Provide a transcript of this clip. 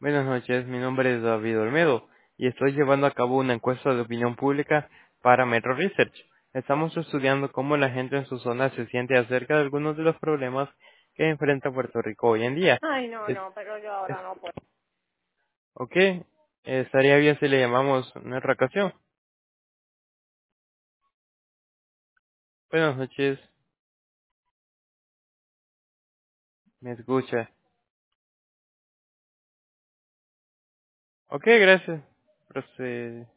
Buenas noches, mi nombre es David Olmedo y estoy llevando a cabo una encuesta de opinión pública para Metro Research. Estamos estudiando cómo la gente en su zona se siente acerca de algunos de los problemas que enfrenta Puerto Rico hoy en día. Ay, no, Es, no, pero yo es, ahora no puedo. ok, estaría bien si le llamamos en otra ocasión. Buenas noches, me escucha. Ok, gracias. Procede.